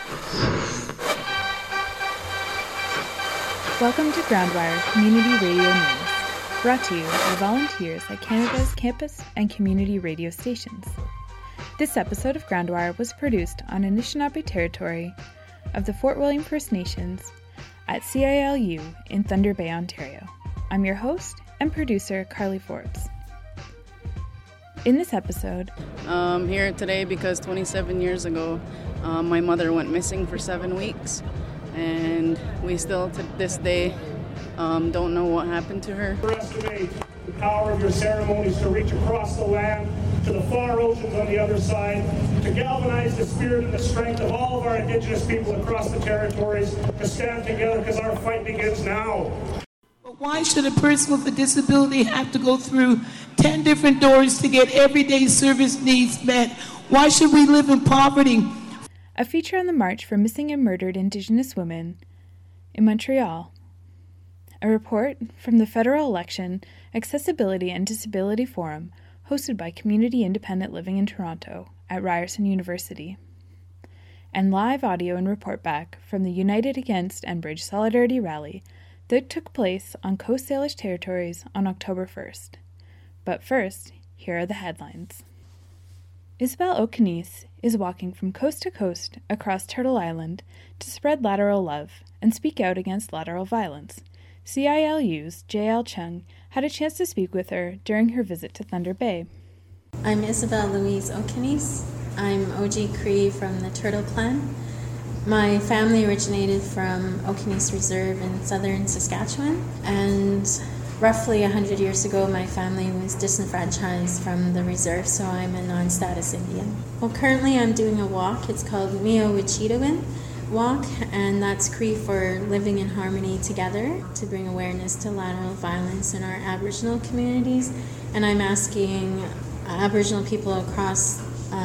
Welcome to Groundwire Community Radio News, brought to you by volunteers at Canada's campus and community radio stations. This episode of Groundwire was produced on Anishinaabe territory of the Fort William First Nations at CILU in Thunder Bay, Ontario. I'm your host and producer, Carly Forbes. In this episode, I'm here today because 27 years ago, my mother went missing for 7 weeks. And we still, to this day, don't know what happened to her. Underestimate the power of your ceremonies to reach across the land to the far oceans on the other side, to galvanize the spirit and the strength of all of our Indigenous people across the territories to stand together because our fight begins now. But why should a person with a disability have to go through 10 different doors to get everyday service needs met? Why should we live in poverty? A feature on the March for Missing and Murdered Indigenous Women in Montreal. A report from the Federal Election, Accessibility and Disability Forum, hosted by Community Independent Living in Toronto at Ryerson University. And live audio and report back from the United Against Enbridge Solidarity Rally that took place on Coast Salish territories on October 1st. But first, here are the headlines. Isabel O'Kennies is walking from coast to coast across Turtle Island to spread lateral love and speak out against lateral violence. CILU's J.L. Chung had a chance to speak with her during her visit to Thunder Bay. I'm Isabel Louise O'Kennies. I'm OG Cree from the Turtle Clan. My family originated from O'Kennies Reserve in southern Saskatchewan, and roughly 100 years ago, my family was disenfranchised from the reserve, so I'm a non-status Indian. Well, currently I'm doing a walk. It's called Mi'o-Wechitowin Walk, and that's Cree for living in harmony together to bring awareness to lateral violence in our Aboriginal communities. And I'm asking Aboriginal people across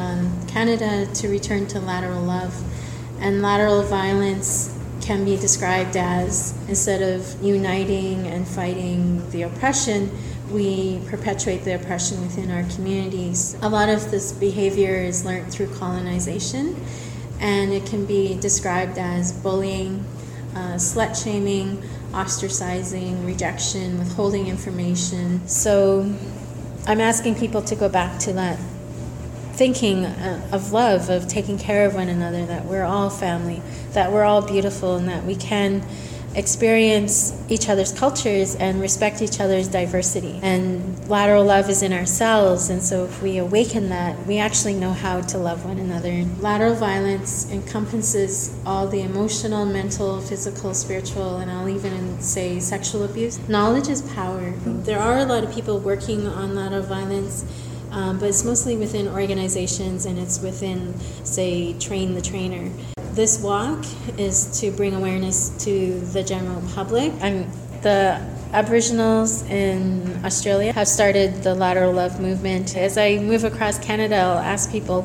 Canada to return to lateral love. And lateral violence can be described as, instead of uniting and fighting the oppression, we perpetuate the oppression within our communities. A lot of this behavior is learned through colonization, and it can be described as bullying, slut-shaming, ostracizing, rejection, withholding information. So I'm asking people to go back to that thinking of love, of taking care of one another, that we're all family, that we're all beautiful, and that we can experience each other's cultures and respect each other's diversity. And lateral love is in ourselves, and so if we awaken that, we actually know how to love one another. Lateral violence encompasses all the emotional, mental, physical, spiritual, and I'll even say sexual abuse. Knowledge is power. There are a lot of people working on lateral violence, but it's mostly within organizations, and it's within, say, Train the Trainer. This walk is to bring awareness to the general public. The Aboriginals in Australia have started the Lateral Love movement. As I move across Canada, I'll ask people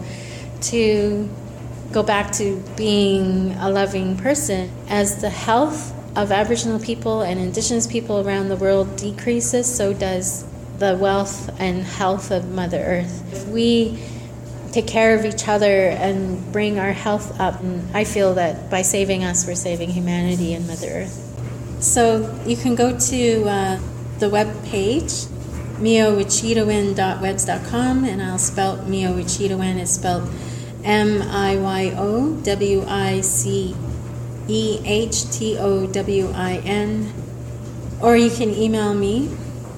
to go back to being a loving person. As the health of Aboriginal people and Indigenous people around the world decreases, so does the wealth and health of Mother Earth. If we take care of each other and bring our health up, and I feel that by saving us, we're saving humanity and Mother Earth. So you can go to the web page, mi'o-wechitowin.webs.com, and I'll spell Mi'o-Wechitowin. It's spelled MIYOWICEHTOWIN. Or you can email me,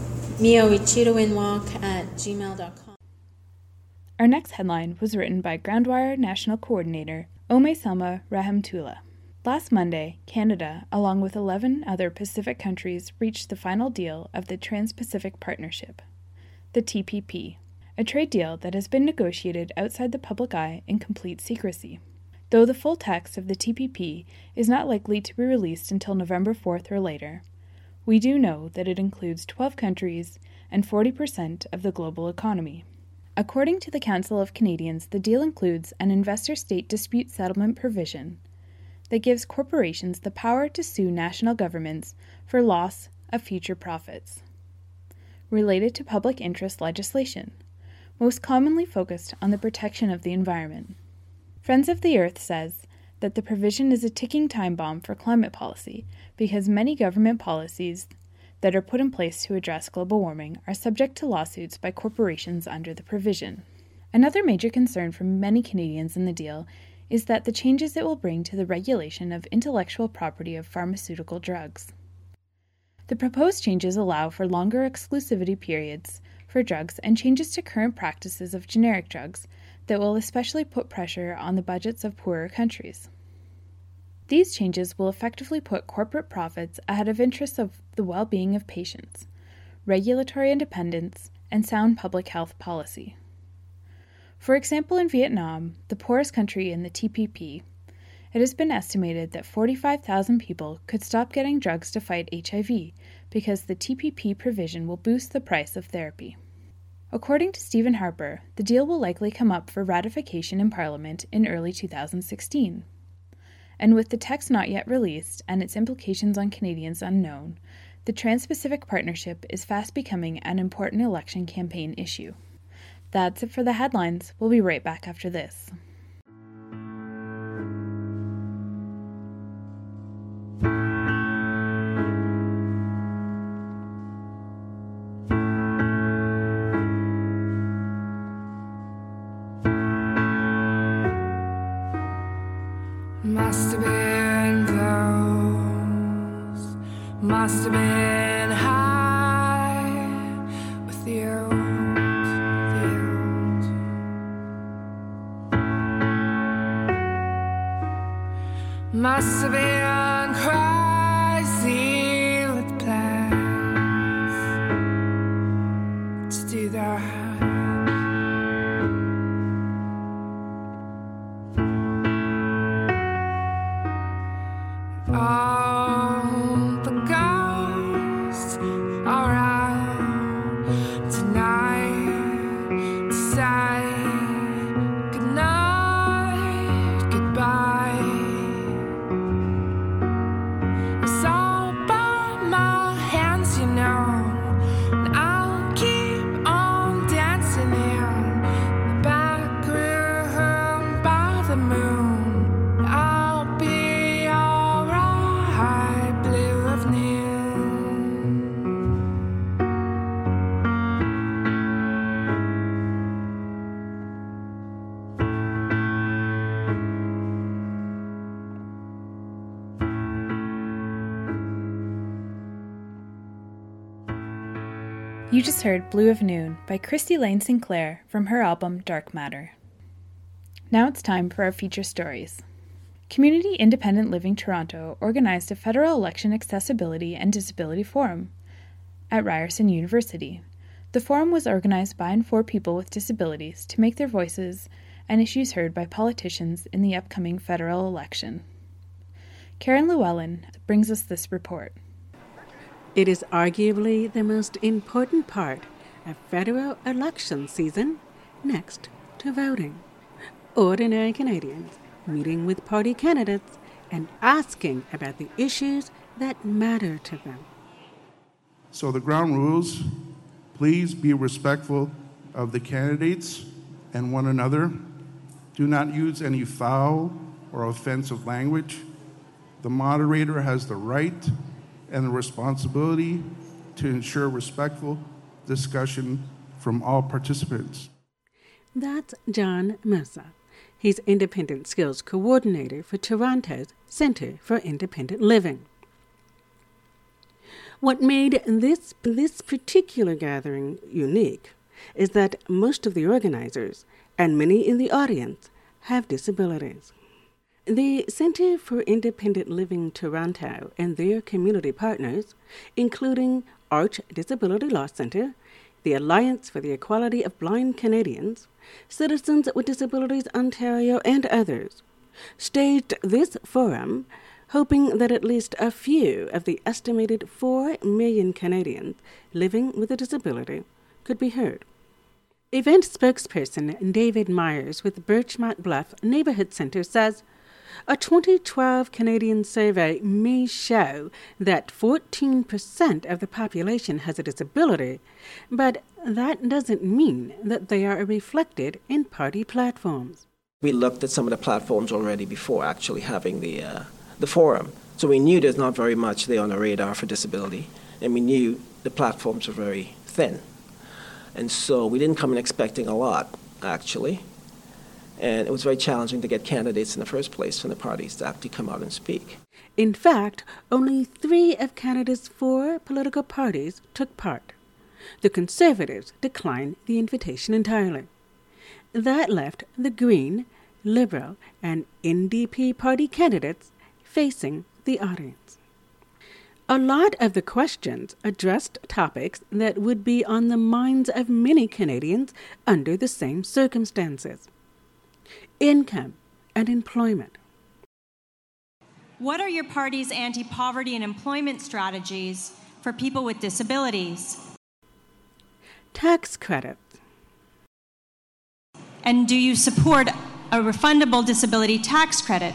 mi'o-wechitowinwalk@gmail.com. Our next headline was written by Groundwire National Coordinator Ome Selma Rahimtula. Last Monday, Canada, along with 11 other Pacific countries, reached the final deal of the Trans-Pacific Partnership, the TPP, a trade deal that has been negotiated outside the public eye in complete secrecy. Though the full text of the TPP is not likely to be released until November 4th or later, we do know that it includes 12 countries and 40% of the global economy. According to the Council of Canadians, the deal includes an investor-state dispute settlement provision that gives corporations the power to sue national governments for loss of future profits, related to public interest legislation, most commonly focused on the protection of the environment. Friends of the Earth says that the provision is a ticking time bomb for climate policy because many government policies that are put in place to address global warming are subject to lawsuits by corporations under the provision. Another major concern for many Canadians in the deal is that the changes it will bring to the regulation of intellectual property of pharmaceutical drugs. The proposed changes allow for longer exclusivity periods for drugs and changes to current practices of generic drugs that will especially put pressure on the budgets of poorer countries. These changes will effectively put corporate profits ahead of interests of the well-being of patients, regulatory independence, and sound public health policy. For example, in Vietnam, the poorest country in the TPP, it has been estimated that 45,000 people could stop getting drugs to fight HIV because the TPP provision will boost the price of therapy. According to Stephen Harper, the deal will likely come up for ratification in Parliament in early 2016. And with the text not yet released and its implications on Canadians unknown, the Trans-Pacific Partnership is fast becoming an important election campaign issue. That's it for the headlines. We'll be right back after this. Must have been close, must have been high with you. Must have been crazy with plans to do that. All the ghosts are out tonight to say goodnight, goodbye. It's all by my hands, you know, and I'll keep on dancing in the back room by the moon. I'll be alright, blue of noon. You just heard Blue of Noon by Christy Lane Sinclair from her album Dark Matter. Now it's time for our feature stories. Community Independent Living Toronto organized a federal election accessibility and disability forum at Ryerson University. The forum was organized by and for people with disabilities to make their voices and issues heard by politicians in the upcoming federal election. Karen Llewellyn brings us this report. It is arguably the most important part of federal election season, next to voting. Ordinary Canadians meeting with party candidates and asking about the issues that matter to them. So the ground rules, please be respectful of the candidates and one another. Do not use any foul or offensive language. The moderator has the right and the responsibility to ensure respectful discussion from all participants. That's John Mesa. He's Independent Skills Coordinator for Toronto's Centre for Independent Living. What made this particular gathering unique is that most of the organizers and many in the audience have disabilities. The Centre for Independent Living Toronto and their community partners, including Arch Disability Law Centre, the Alliance for the Equality of Blind Canadians, Citizens with Disabilities Ontario, and others, staged this forum hoping that at least a few of the estimated 4 million Canadians living with a disability could be heard. Event spokesperson David Myers with Birchmont Bluff Neighborhood Centre says, a 2012 Canadian survey may show that 14% of the population has a disability, but that doesn't mean that they are reflected in party platforms. We looked at some of the platforms already before actually having the forum. So we knew there's not very much there on the radar for disability, and we knew the platforms were very thin. And so we didn't come in expecting a lot, actually. And it was very challenging to get candidates in the first place from the parties to actually come out and speak. In fact, only 3 of Canada's 4 political parties took part. The Conservatives declined the invitation entirely. That left the Green, Liberal, and NDP party candidates facing the audience. A lot of the questions addressed topics that would be on the minds of many Canadians under the same circumstances: income and employment. What are your party's anti-poverty and employment strategies for people with disabilities? Tax credits. And do you support a refundable disability tax credit?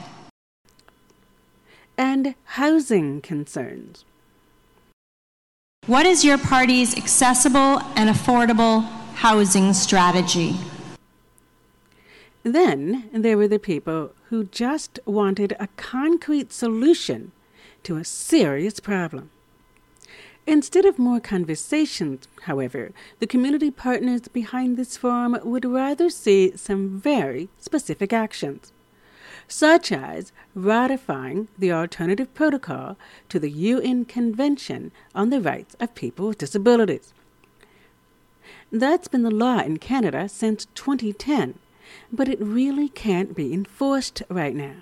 And housing concerns. What is your party's accessible and affordable housing strategy? Then there were the people who just wanted a concrete solution to a serious problem. Instead of more conversations, however, the community partners behind this forum would rather see some very specific actions, such as ratifying the alternative protocol to the UN Convention on the Rights of People with Disabilities. That's been the law in Canada since 2010, but it really can't be enforced right now.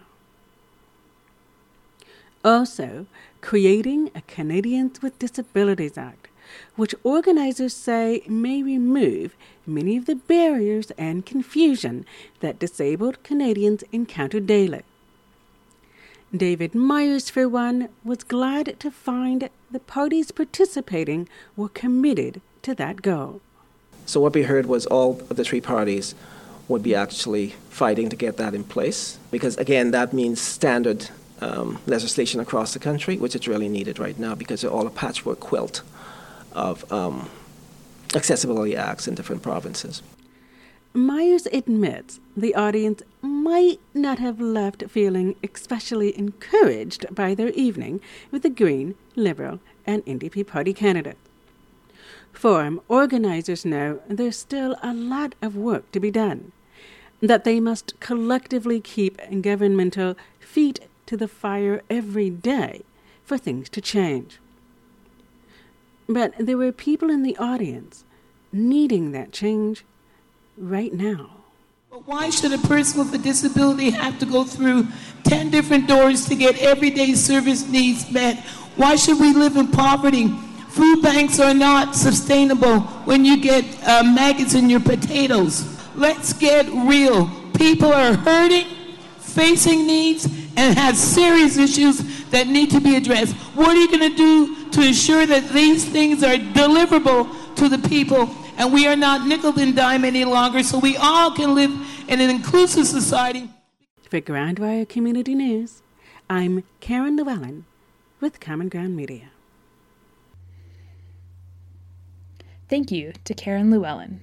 Also, creating a Canadians with Disabilities Act, which organizers say may remove many of the barriers and confusion that disabled Canadians encounter daily. David Myers, for one, was glad to find the parties participating were committed to that goal. So what we heard was all of the 3 parties would be actually fighting to get that in place, because again, that means standard legislation across the country, which is really needed right now because they're all a patchwork quilt of accessibility acts in different provinces. Myers admits the audience might not have left feeling especially encouraged by their evening with the Green, Liberal, and NDP party candidates. Forum organizers know there's still a lot of work to be done, that they must collectively keep governmental feet to the fire every day for things to change. But there were people in the audience needing that change right now. But why should a person with a disability have to go through 10 different doors to get everyday service needs met? Why should we live in poverty? Food banks are not sustainable when you get maggots in your potatoes. Let's get real. People are hurting, facing needs, and have serious issues that need to be addressed. What are you going to do to ensure that these things are deliverable to the people and we are not nickel and dime any longer so we all can live in an inclusive society? For Grand Wire Community News, I'm Karen Llewellyn with Common Ground Media. Thank you to Karen Llewellyn.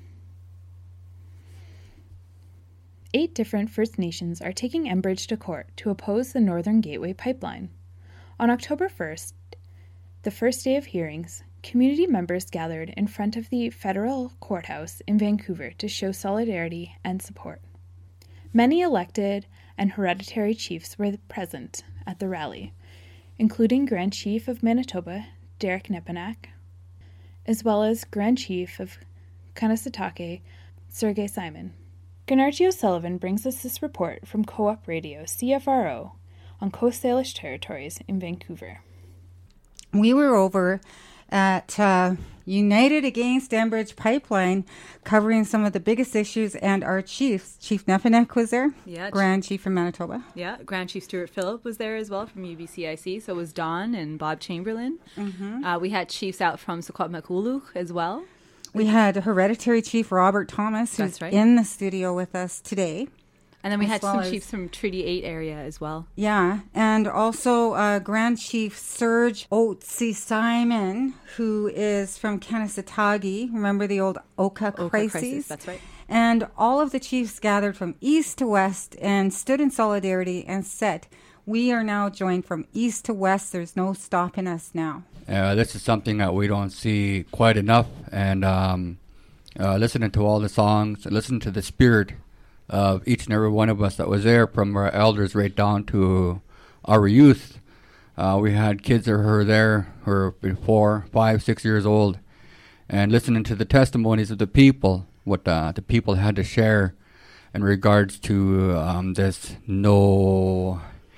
8 different First Nations are taking Enbridge to court to oppose the Northern Gateway Pipeline. On October 1st, the first day of hearings, community members gathered in front of the federal courthouse in Vancouver to show solidarity and support. Many elected and hereditary chiefs were present at the rally, including Grand Chief of Manitoba, Derek Nepinak, as well as Grand Chief of Kanesatake, Sergei Simon. Gennardie O'Sullivan brings us this report from Co-op Radio CFRO on Coast Salish territories in Vancouver. We were over at United Against Enbridge Pipeline, covering some of the biggest issues, and our chiefs. Chief Nepinak was there, Grand Chief from Manitoba. Yeah, Grand Chief Stuart Phillip was there as well from UBCIC, so was Don and Bob Chamberlain. Mm-hmm. We had chiefs out from Secwepemc as well. We had Hereditary Chief Robert Thomas, who's in the studio with us today. And then we had some chiefs from Treaty 8 area as well. Yeah, and also Grand Chief Serge Otsi Simon, who is from Kanesatake. Remember the old Oka crises? That's right. And all of the chiefs gathered from east to west and stood in solidarity and said, we are now joined from east to west. There's no stopping us now. This is something that we don't see quite enough. And listening to all the songs, listening to the spirit of each and every one of us that was there, from our elders right down to our youth. We had kids that were there who were 4, 5, 6 years old, and listening to the testimonies of the people, what the people had to share in regards to this no,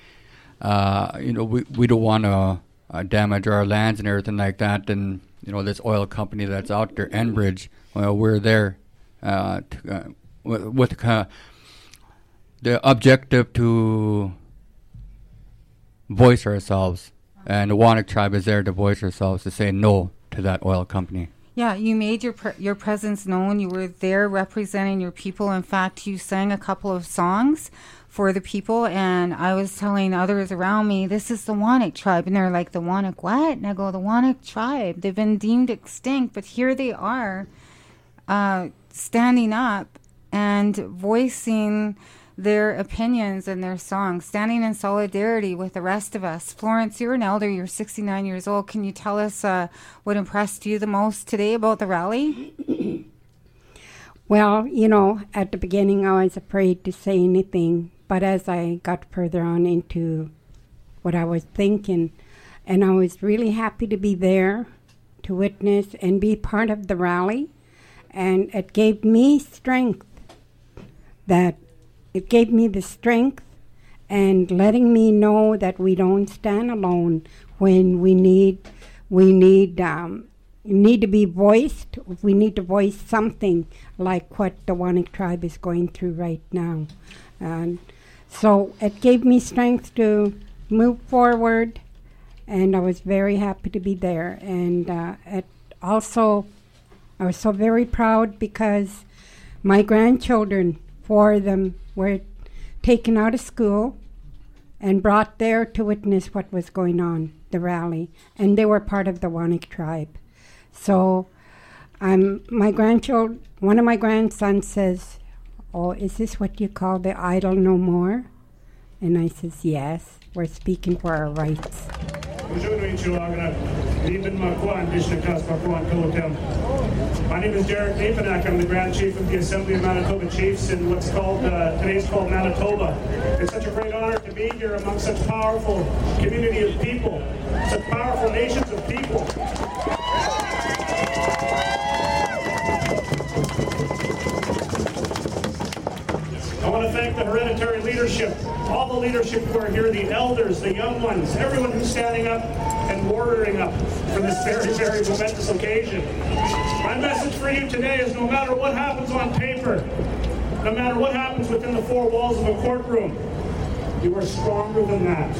we don't want to damage our lands and everything like that. And, this oil company that's out there, Enbridge, we're there with the objective to voice ourselves, and the Wanik tribe is there to voice ourselves, to say no to that oil company. Yeah, you made your presence known. You were there representing your people. In fact, you sang a couple of songs for the people, and I was telling others around me, this is the Wanik tribe, and they're like, the Wanik what? And I go, the Wanik tribe. They've been deemed extinct, but here they are, standing up and voicing their opinions and their songs, standing in solidarity with the rest of us. Florence, you're an elder, you're 69 years old. Can you tell us what impressed you the most today about the rally? Well, at the beginning I was afraid to say anything, but as I got further on into what I was thinking, and I was really happy to be there to witness and be part of the rally, and it gave me strength, it gave me the strength and letting me know that we don't stand alone when we need to be voiced. We need to voice something like what the Wanik tribe is going through right now. And so it gave me strength to move forward, and I was very happy to be there. And I was so very proud because my grandchildren, 4 of them, were taken out of school and brought there to witness what was going on, the rally, and they were part of the Wanik tribe. So one of my grandsons says, "Oh, is this what you call the idle no more?" And I says, "Yes, we're speaking for our rights." My name is Derek Napanak. I'm the Grand Chief of the Assembly of Manitoba Chiefs in what's called, today's called Manitoba. It's such a great honor to be here among such powerful community of people, such powerful nations of people. I want to thank the hereditary leadership, all the leadership who are here, the elders, the young ones, everyone who's standing up and warrioring up for this very, very momentous occasion. My message for you today is no matter what happens on paper, no matter what happens within the 4 walls of a courtroom, you are stronger than that.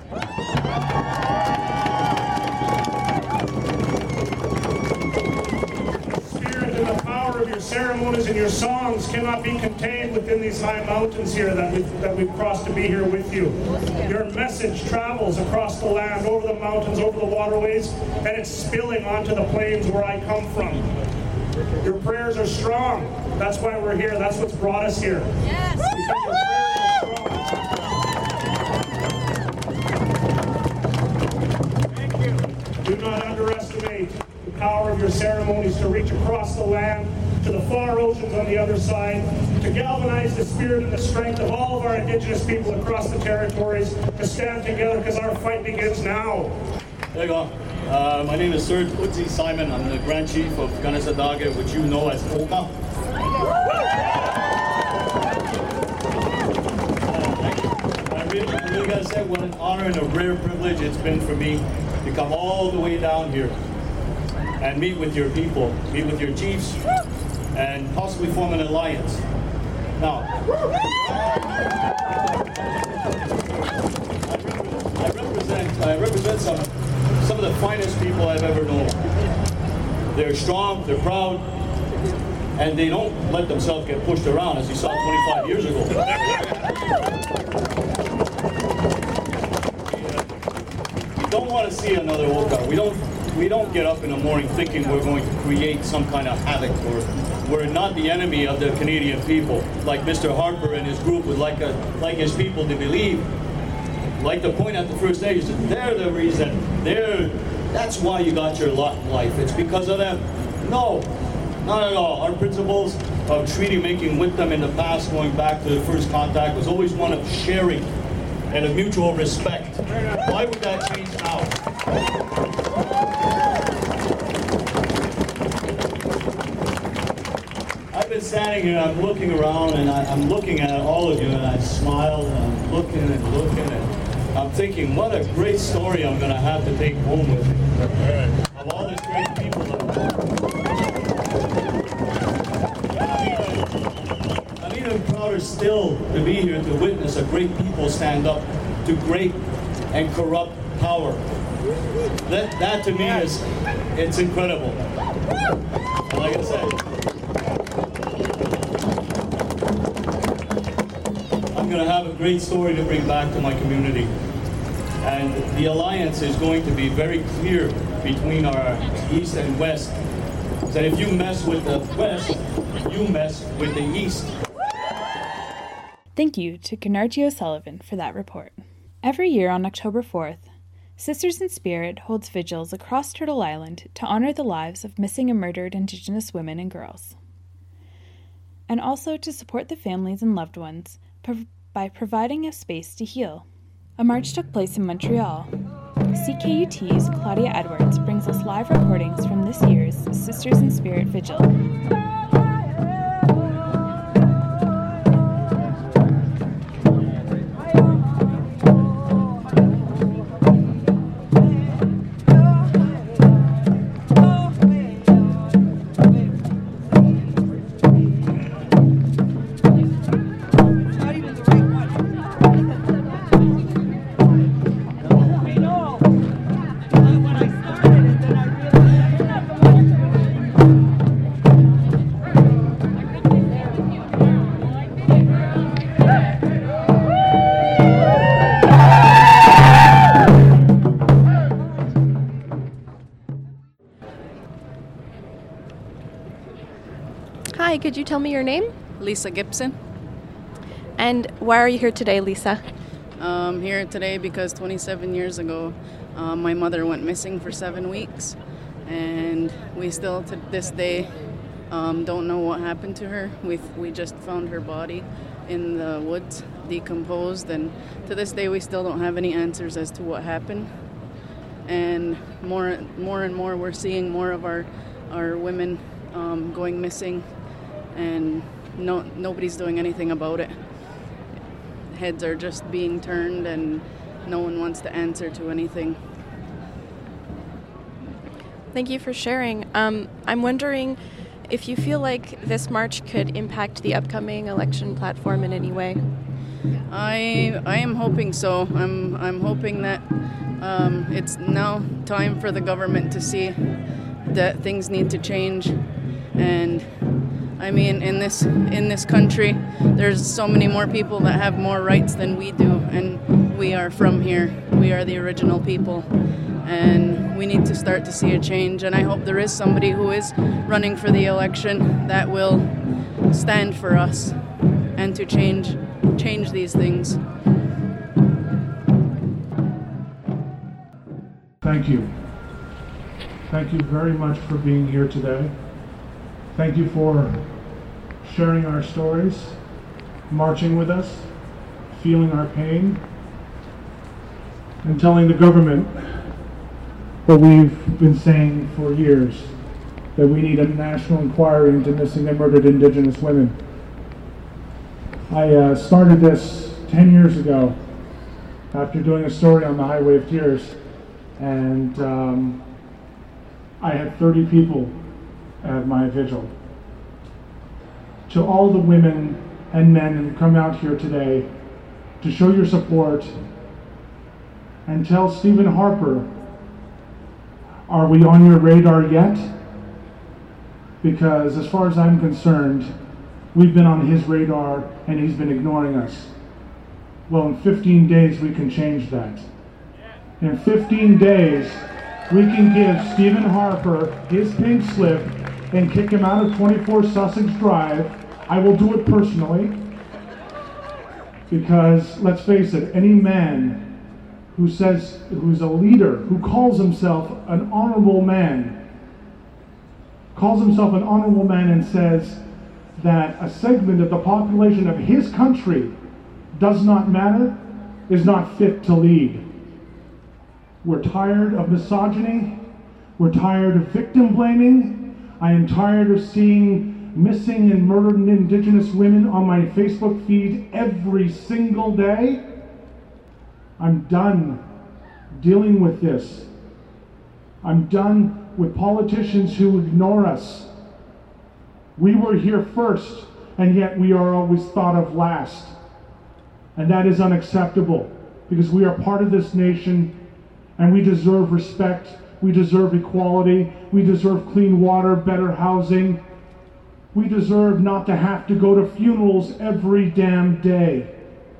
Your ceremonies and your songs cannot be contained within these high mountains here that we've crossed to be here with you. Your message travels across the land, over the mountains, over the waterways, and it's spilling onto the plains where I come from. Your prayers are strong. That's why we're here. That's what's brought us here. Yes. Thank you. Do not underestimate the power of your ceremonies to reach across the land to the far oceans on the other side, to galvanize the spirit and the strength of all of our Indigenous people across the territories, to stand together because our fight begins now. There you go. My name is Sir Utsi Simon. I'm the Grand Chief of Kanesatake, which you know as Oka. I really got to say what an honor and a rare privilege it's been for me to come all the way down here and meet with your people, meet with your chiefs, and possibly form an alliance. Now, I represent some of the finest people I've ever known. They're strong, they're proud, and they don't let themselves get pushed around, as you saw 25 years ago. We don't want to see another Oka. We don't we don't get up in the morning thinking we're going to create some kind of havoc, or we're not the enemy of the Canadian people, like Mr. Harper and his group would like his people to believe. Like the point at the First Nations, they're the reason. That's why you got your lot in life. It's because of them. No, not at all. Our principles of treaty making with them in the past, going back to the first contact, was always one of sharing and of mutual respect. Why would that change now? I've been standing here, I'm looking around, and I'm looking at all of you, and I smile, and I'm looking, and I'm thinking, what a great story I'm going to have to take home with me. Of all these great people. I'm even prouder still to be here to witness a great people stand up to great and corrupt power. That to me it's incredible. And like I said, I'm going to have a great story to bring back to my community. And the alliance is going to be very clear between our East and West. That if you mess with the West, you mess with the East. Thank you to Kenarty O'Sullivan for that report. Every year on October 4th, Sisters in Spirit holds vigils across Turtle Island to honor the lives of missing and murdered Indigenous women and girls, and also to support the families and loved ones by providing a space to heal. A march took place in Montreal. CKUT's Claudia Edwards brings us live recordings from this year's Sisters in Spirit Vigil. Hi, could you tell me your name? Lisa Gibson. And why are you here today, Lisa? Here today because 27 years ago, my mother went missing for 7 weeks, and we still to this day don't know what happened to her. We just found her body in the woods, decomposed, and to this day we still don't have any answers as to what happened. And more and more we're seeing more of our women going missing, and nobody's doing anything about it. Heads are just being turned and no one wants to answer to anything. Thank you for sharing. I'm wondering if you feel like this march could impact the upcoming election platform in any way. I am hoping so. I'm hoping that it's now time for the government to see that things need to change. And I mean, in this country, there's so many more people that have more rights than we do, and we are from here. We are the original people, and we need to start to see a change. And I hope there is somebody who is running for the election that will stand for us and to change these things. Thank you. Thank you very much for being here today. Thank you for sharing our stories, marching with us, feeling our pain, and telling the government what we've been saying for years, that we need a national inquiry into missing and murdered Indigenous women. I started this 10 years ago after doing a story on the Highway of Tears, and I had 30 people at my vigil. To all the women and men who come out here today to show your support and tell Stephen Harper, are we on your radar yet? Because as far as I'm concerned, we've been on his radar and he's been ignoring us. Well, in 15 days we can change that. In 15 days we can give Stephen Harper his pink slip and kick him out of 24 Sussex Drive, I will do it personally. Because, let's face it, any man who's a leader, who calls himself an honorable man and says that a segment of the population of his country does not matter, is not fit to lead. We're tired of misogyny. We're tired of victim blaming. I am tired of seeing missing and murdered Indigenous women on my Facebook feed every single day. I'm done dealing with this. I'm done with politicians who ignore us. We were here first, and yet we are always thought of last. And that is unacceptable, because we are part of this nation, and we deserve respect, we deserve equality, we deserve clean water, better housing. We deserve not to have to go to funerals every damn day.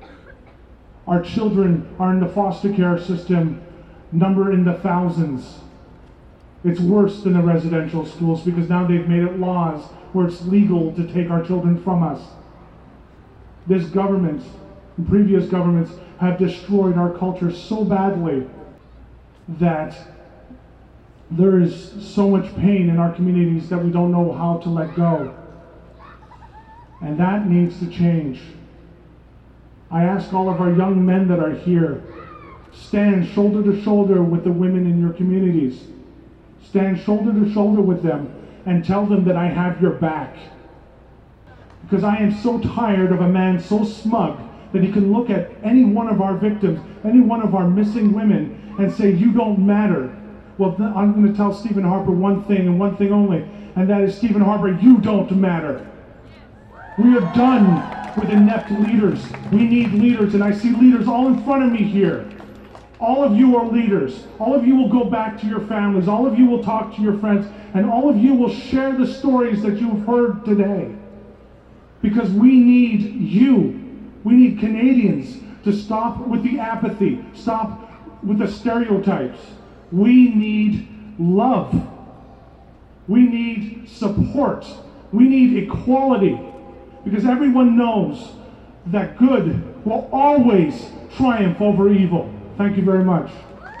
Our children are in the foster care system, number in the thousands. It's worse than the residential schools, because now they've made it laws where it's legal to take our children from us. This government and previous governments have destroyed our culture so badly that there is so much pain in our communities that we don't know how to let go. And that needs to change. I ask all of our young men that are here, stand shoulder to shoulder with the women in your communities. Stand shoulder to shoulder with them and tell them that I have your back. Because I am so tired of a man so smug that he can look at any one of our victims, any one of our missing women, and say, you don't matter. Well, I'm going to tell Stephen Harper one thing and one thing only, and that is, Stephen Harper, you don't matter. We are done with inept leaders. We need leaders, and I see leaders all in front of me here. All of you are leaders. All of you will go back to your families. All of you will talk to your friends, and all of you will share the stories that you've heard today. Because we need you. We need Canadians to stop with the apathy, stop with the stereotypes. We need love. We need support. We need equality. Because everyone knows that good will always triumph over evil. Thank you very much.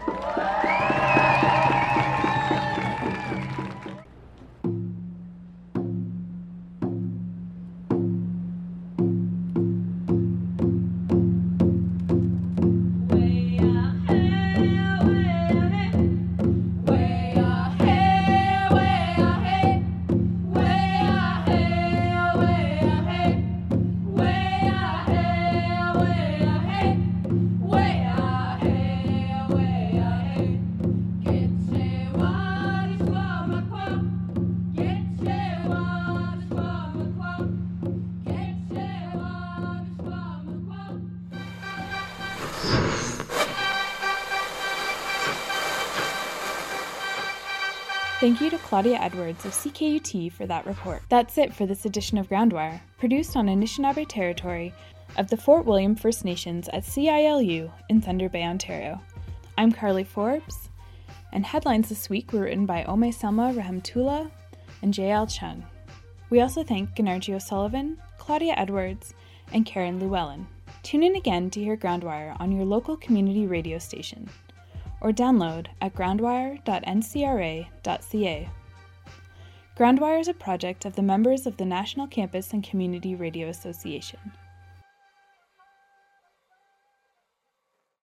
Thank you to Claudia Edwards of CKUT for that report. That's it for this edition of Groundwire, produced on Anishinaabe territory of the Fort William First Nations at CILU in Thunder Bay, Ontario. I'm Carly Forbes, and headlines this week were written by Ome Selma Rahimtula and J.L. Chun. We also thank Gennarji O'Sullivan, Claudia Edwards, and Karen Llewellyn. Tune in again to hear Groundwire on your local community radio station, or download at groundwire.ncra.ca. Groundwire is a project of the members of the National Campus and Community Radio Association.